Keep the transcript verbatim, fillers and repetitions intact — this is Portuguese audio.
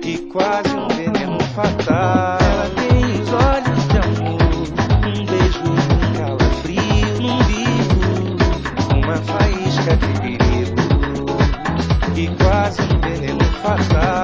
e quase um veneno fatal. Ela tem os olhos de amor, um beijo de um calafrio num bico, uma faísca de perigo e quase um veneno fatal.